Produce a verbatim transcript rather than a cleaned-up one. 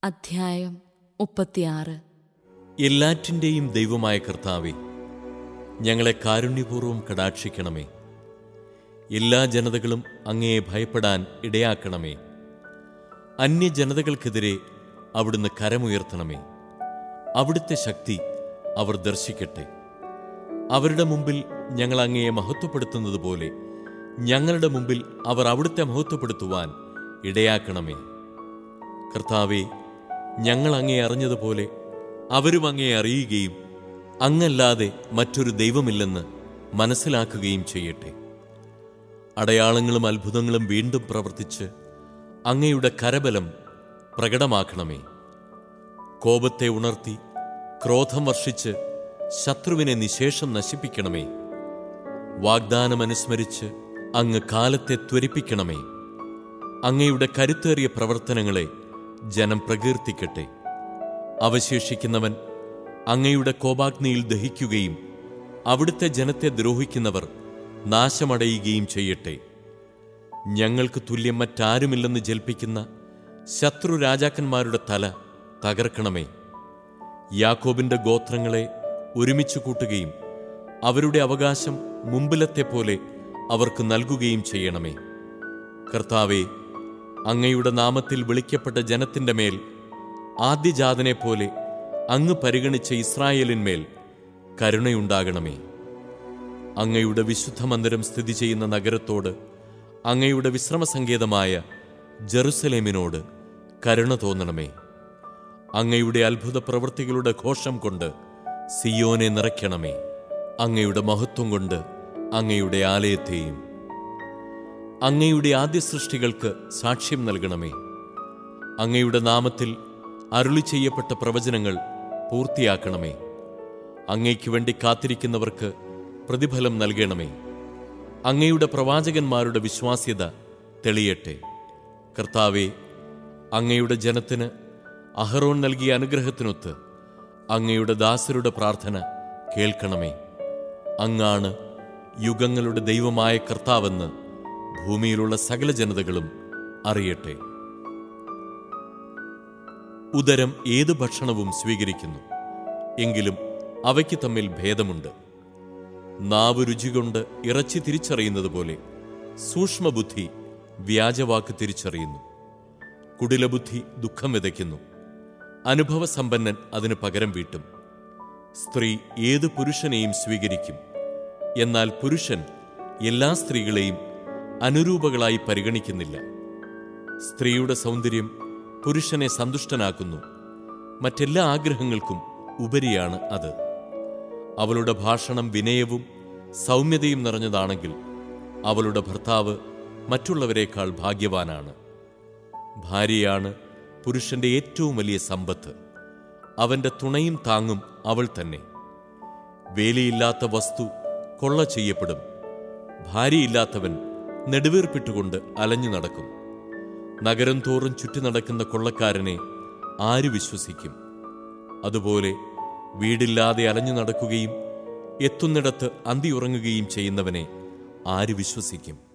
അധ്യായം മുപ്പത്തിയാറ്. എല്ലാറ്റിൻ്റെയും ദൈവമായ കർത്താവേ, ഞങ്ങളെ കാരുണ്യപൂർവ്വം കടാക്ഷിക്കണമേ. എല്ലാ ജനതകളും അങ്ങയെ ഭയപ്പെടാൻ ഇടയാക്കണമേ. അന്യജനതകൾക്കെതിരെ അവിടുന്ന് കരമുയർത്തണമേ. അവിടുത്തെ ശക്തി അവർ ദർശിക്കട്ടെ. അവരുടെ മുമ്പിൽ ഞങ്ങൾ അങ്ങയെ മഹത്വപ്പെടുത്തുന്നത് പോലെ ഞങ്ങളുടെ മുമ്പിൽ അവർ അവിടുത്തെ മഹത്വപ്പെടുത്തുവാൻ ഇടയാക്കണമേ. കർത്താവേ, ഞങ്ങൾ അങ്ങയെ അറിഞ്ഞതുപോലെ അവരും അങ്ങയെ അറിയുകയും അങ്ങല്ലാതെ മറ്റൊരു ദൈവമില്ലെന്ന് മനസ്സിലാക്കുകയും ചെയ്യട്ടെ. അടയാളങ്ങളും അത്ഭുതങ്ങളും വീണ്ടും പ്രവർത്തിച്ച് അങ്ങയുടെ കരബലം പ്രകടമാക്കണമേ. കോപത്തെ ഉണർത്തി ക്രോധം വർഷിച്ച് ശത്രുവിനെ നിശേഷം നശിപ്പിക്കണമേ. വാഗ്ദാനമനുസ്മരിച്ച് അങ്ങ് കാലത്തെ ത്വരിപ്പിക്കണമേ. അങ്ങയുടെ കരുത്തേറിയ പ്രവർത്തനങ്ങളെ ജനം പ്രകീർത്തിക്കട്ടെ. അവശേഷിക്കുന്നവൻ അങ്ങയുടെ കോപാഗ്നിയിൽ ദഹിക്കുകയും അവിടുത്തെ ജനത്തെ ദ്രോഹിക്കുന്നവർ നാശമടയുകയും ചെയ്യട്ടെ. ഞങ്ങൾക്ക് തുല്യം മറ്റാരുമില്ലെന്ന് ജൽപ്പിക്കുന്ന ശത്രു രാജാക്കന്മാരുടെ തല തകർക്കണമേ. യാക്കോബിന്റെ ഗോത്രങ്ങളെ ഒരുമിച്ച് കൂട്ടുകയും അവരുടെ അവകാശം മുമ്പിലത്തെ പോലെ അവർക്ക് നൽകുകയും ചെയ്യണമേ. കർത്താവേ, അങ്ങയുടെ നാമത്തിൽ വിളിക്കപ്പെട്ട ജനത്തിൻ്റെ മേൽ ആദ്യജാതനെ പോലെ അങ്ങ് പരിഗണിച്ച ഇസ്രായേലിന്മേൽ കരുണയുണ്ടാകണമേ. അങ്ങയുടെ വിശുദ്ധ മന്ദിരം സ്ഥിതി ചെയ്യുന്ന നഗരത്തോട്, അങ്ങയുടെ വിശ്രമസങ്കേതമായ ജെറുസലേമിനോട് കരുണ തോന്നണമേ. അങ്ങയുടെ അത്ഭുത പ്രവൃത്തികളുടെ ഘോഷം കൊണ്ട് സിയോനെ നിറയ്ക്കണമേ. അങ്ങയുടെ മഹത്വം കൊണ്ട് അങ്ങയുടെ ആലയത്തെയും അങ്ങയുടെ ആദ്യ സൃഷ്ടികൾക്ക് സാക്ഷ്യം നൽകണമേ. അങ്ങയുടെ നാമത്തിൽ അരുളി ചെയ്യപ്പെട്ട പ്രവചനങ്ങൾ പൂർത്തിയാക്കണമേ. അങ്ങയ്ക്ക് വേണ്ടി കാത്തിരിക്കുന്നവർക്ക് പ്രതിഫലം നൽകണമേ. അങ്ങയുടെ പ്രവാചകന്മാരുടെ വിശ്വാസ്യത തെളിയട്ടെ. കർത്താവേ, അങ്ങയുടെ ജനത്തിന് അഹറോൻ നൽകിയ അനുഗ്രഹത്തിനൊത്ത് അങ്ങയുടെ ദാസരുടെ പ്രാർത്ഥന കേൾക്കണമേ. അങ്ങാണ് യുഗങ്ങളുടെ ദൈവമായ കർത്താവെന്ന് ഭൂമിയിലുള്ള സകല ജനതകളും അറിയട്ടെ. ഉദരം ഏതു ഭക്ഷണവും സ്വീകരിക്കുന്നു, എങ്കിലും അവയ്ക്ക് തമ്മിൽ ഭേദമുണ്ട്. നാവ് രുചികൊണ്ട് ഇറച്ചി തിരിച്ചറിയുന്നത് പോലെ സൂക്ഷ്മബുദ്ധി വ്യാജവാക്ക് തിരിച്ചറിയുന്നു. കുടിലബുദ്ധി ദുഃഖം വിതയ്ക്കുന്നു, അനുഭവസമ്പന്നൻ അതിന് പകരം വീട്ടും. സ്ത്രീ ഏത് പുരുഷനെയും സ്വീകരിക്കും, എന്നാൽ പുരുഷൻ എല്ലാ സ്ത്രീകളെയും അനുരൂപകളായി പരിഗണിക്കുന്നില്ല. സ്ത്രീയുടെ സൗന്ദര്യം പുരുഷനെ സന്തുഷ്ടനാക്കുന്നു, മറ്റെല്ലാ ആഗ്രഹങ്ങൾക്കും ഉപരിയാണ് അത്. അവളുടെ ഭാഷണം വിനയവും സൗമ്യതയും നിറഞ്ഞതാണെങ്കിൽ അവളുടെ ഭർത്താവ് മറ്റുള്ളവരെക്കാൾ ഭാഗ്യവാനാണ്. ഭാര്യയാണ് പുരുഷന്റെ ഏറ്റവും വലിയ സമ്പത്ത്. അവന്റെ തുണയും താങ്ങും അവൾ തന്നെ. വേലിയില്ലാത്ത വസ്തു കൊള്ള ചെയ്യപ്പെടും. ഭാര്യയില്ലാത്തവൻ നെടുവീർപ്പിട്ടുകൊണ്ട് അലഞ്ഞു നടക്കും. നഗരം തോറും ചുറ്റി നടക്കുന്ന കൊള്ളക്കാരനെ ആര് വിശ്വസിക്കും? അതുപോലെ വീടില്ലാതെ അലഞ്ഞു നടക്കുകയും എത്തുന്നിടത്ത് അന്തിയുറങ്ങുകയും ചെയ്യുന്നവനെ ആര് വിശ്വസിക്കും?